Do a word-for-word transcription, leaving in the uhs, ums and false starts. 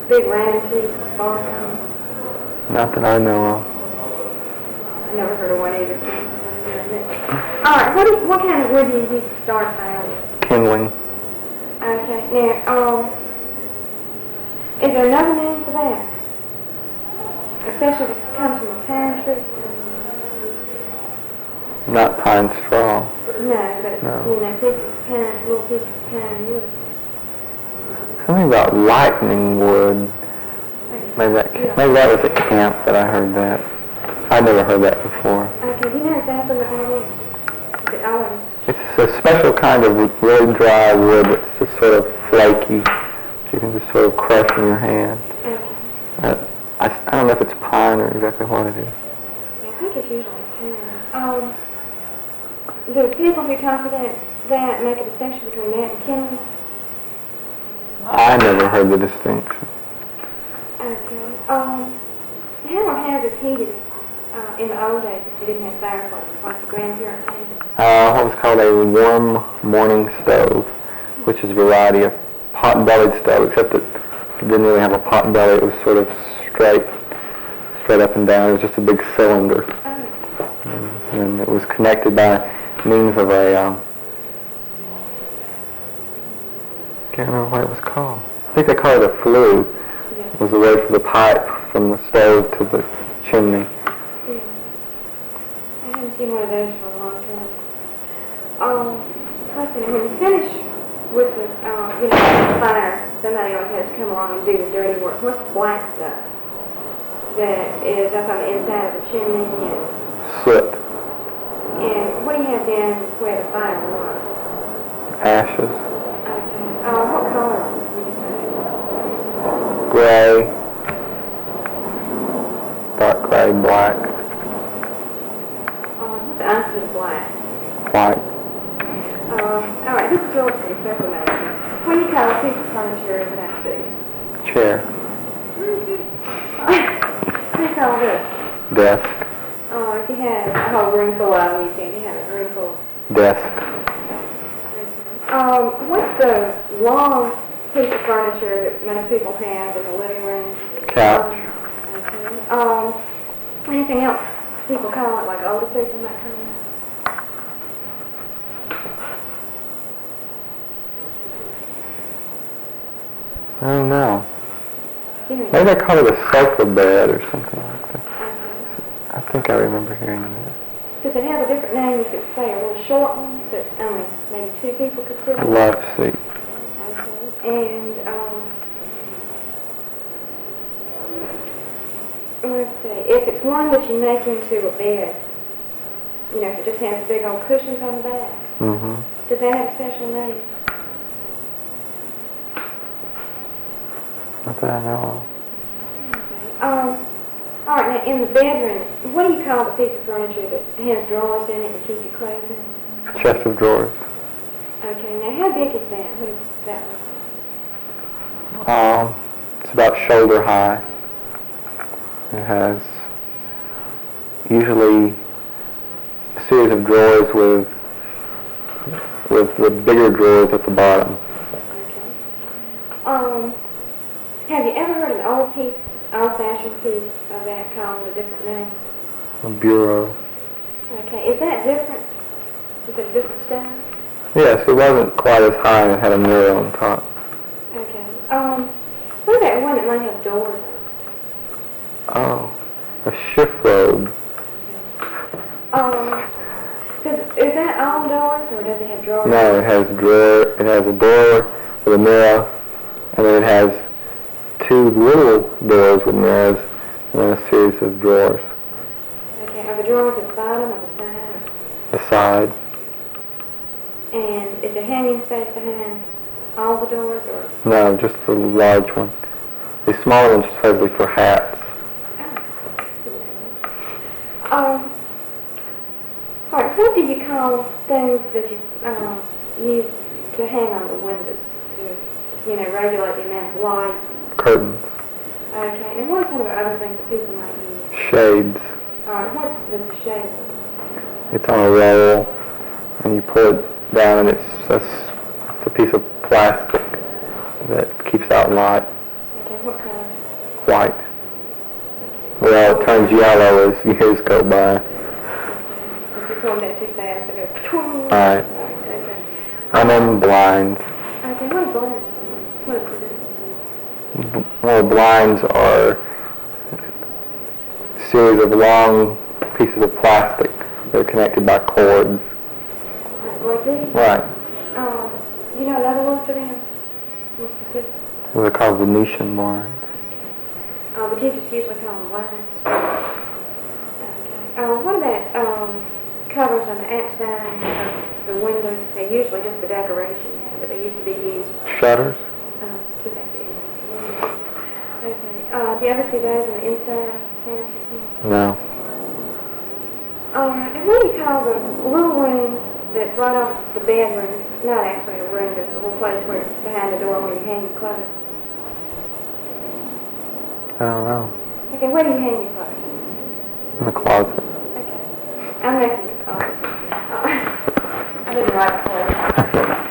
big round piece with bark on it? Not that I know of. I never heard of one either. All right, what, do, what kind of wood do you use to start a fire with? Kindling. Okay, now, um, is there another name for that? Especially if it comes from a pine tree? Not pine straw. No, but, No. you know, pieces of pine, little pieces of pine wood. Something about lightning wood. Maybe that, maybe that was at camp that I heard that. I never heard that before. Okay, do you know exactly what that is? Is it always? It's a special kind of really dry wood that's just sort of flaky. You can just sort of crush in your hand. Okay. Uh, I, I don't know if it's pine or exactly what it is. Yeah, I think it's usually pine. Um, the people who talk about that make a distinction between that and kindling? I never heard the distinction. Okay. Um, how were houses heated uh, in the old days if you didn't have fireplaces like the grandparents had? Uh, what was called a warm morning stove, which is a variety of pot-bellied stove, except that it didn't really have a pot belly. It was sort of straight, straight up and down. It was just a big cylinder. Oh. And, and it was connected by means of a, um, I can't remember what it was called. I think they called it a flue. Yeah. It was the way for the pipe from the stove to the chimney. Yeah. I haven't seen one of those for a long time. Um, listen, when you finish with the, uh, you know, the fire, somebody else has to come along and do the dirty work. What's the black stuff that is up on the inside of the chimney? And, Soot. and what do you have down where the fire was? Ashes. Okay. Uh, what color would you say? Gray. Dark gray, black, Uh, what's the opposite of black? white. Um, all right, this is really pretty simple now. What do you call a piece of furniture that I see? Chair. What do you call this? Desk. Oh, if you had a whole room full of them, you think you had a room full. Desk. Um, what's the long piece of furniture that most people have in the living room? Couch. Um, okay. Um, anything else people call it, like older people might call it? I don't know. Give me Maybe they call it a sofa bed or something like that. Okay. I think I remember hearing that. Does it have a different name if it's, say, a little short one that only maybe two people could sit on? Love seat. Okay. And, um, let's see, if it's one that you make into a bed, you know, if it just has big old cushions on the back, Mm-hmm. does that have a special name? Not that I know of. Okay. Um, all right, now in the bedroom, what do you call the piece of furniture that has drawers in it and keep your clothes in? Chest of drawers. Okay, now how big is that? What is that one? Um, it's about shoulder high. It has usually a series of drawers with with the bigger drawers at the bottom. Okay. Um, have you ever heard an old piece, old-fashioned piece of that called a different name? A bureau. Okay, is that different? Is it a different style? Yes, it wasn't quite as high and it had a mirror on top. Okay. Um, what about one that might have doors on Oh, a shift robe. it? Um, does, is that all doors, or does it have drawers? No, it has a drawer. It has a door with a mirror, and then it has two little doors with mirrors, and then a series of drawers. Okay, are the drawers at the bottom or the side? The side. And is there hanging space behind all the doors, or? No, just the large one. The smaller one's supposedly for hats. Um, all right, what do you call things that you um, use to hang on the windows to, you know, regulate the amount of light? Curtains. Okay, and what are some of the other things that people might use? Shades. All right, what does the shade look It's on a roll, and you pull it down, and it's a, it's a piece of plastic that keeps out light. Okay, what color? White. Well, it turns yellow as years go by. If you pull that too fast, it'll go... All right. Okay. And then blinds. Okay, what are blinds? What does it do? Well, blinds are a series of long pieces of plastic that are connected by cords. Like these? Right. Um, you know another word for them? More specific? They're called Venetian blinds. Uh, but you just usually call them blinds. Okay. Um, what about um, covers on the outside of the windows? They're usually just for decoration now, but they used to be used. Shutters? Um, keep that in. Okay. Uh, do you ever see those on the inside of houses? No. All right. And what do you call the little room that's right off the bedroom? It's not actually a room, it's a little place where behind the door where you hang your clothes. I don't know. Okay, where do you hang your clothes? In the closet. Okay. I'm making the closet. Uh, I didn't write the clothes.